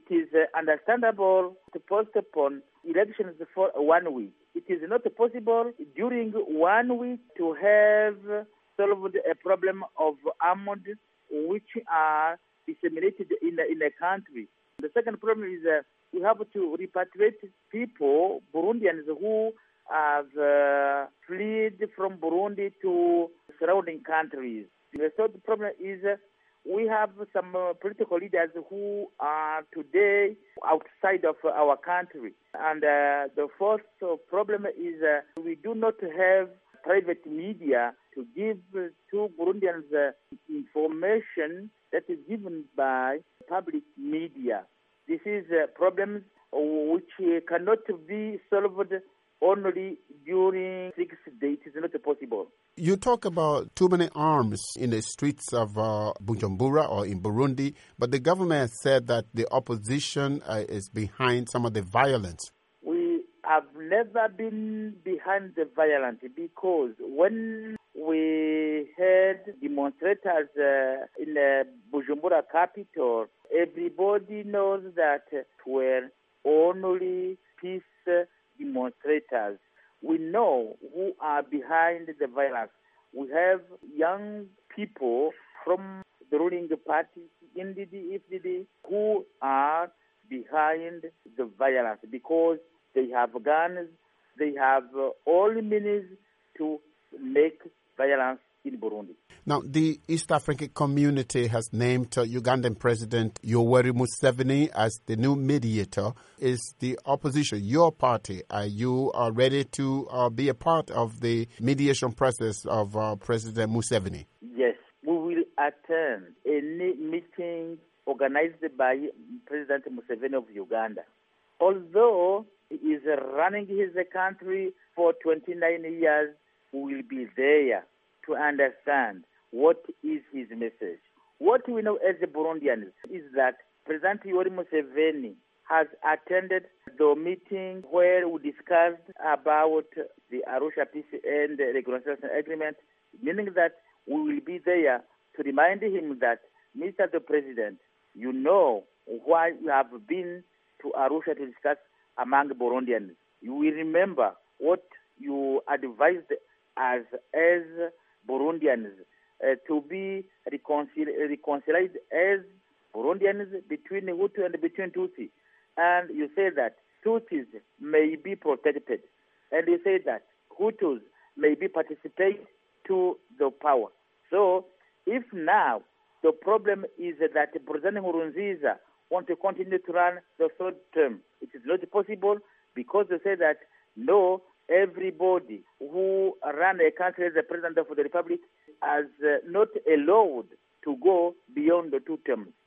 is understandable to postpone elections for 1 week. It is not possible during 1 week to have solved a problem of armed which are disseminated in the country. The second problem is we have to repatriate people, Burundians who have fled from Burundi to surrounding countries. The third problem is we have some political leaders who are today outside of our country. And the fourth problem is we do not have private media to give to Burundians information that is given by public media. This is problems which cannot be solved only during 6 days. It is not possible. You talk about too many arms in the streets of Bujumbura or in Burundi, but the government has said that the opposition is behind some of the violence. We have never been behind the violence because when we had demonstrators in the Bujumbura capital, everybody knows that were only peace demonstrators. We know who are behind the violence. We have young people from the ruling party, NDD, FDD, who are behind the violence because they have guns, they have all means to make violence in Burundi. Now, the East African community has named Ugandan President Yoweri Museveni as the new mediator. Is the opposition, your party, are you ready to be a part of the mediation process of President Museveni? Yes, we will attend any meeting organized by President Museveni of Uganda. Although he is running his country for 29 years, we will be there to understand what is his message. What we know as the Burundians is that President Yoweri Museveni has attended the meeting where we discussed about the Arusha Peace and Reconciliation Agreement, meaning that we will be there to remind him that, Mr. the President, you know why you have been to Arusha to discuss among Burundians. You will remember what you advised as Burundians to be reconciled as Burundians between Hutu and between Tutsi. And you say that Tutsis may be protected. And you say that Hutus may be participate to the power. So if now the problem is that President Nkurunziza want to continue to run the third term, it is not possible because they say that no, everybody who ran a country as the President of the Republic is not allowed to go beyond the 2 terms.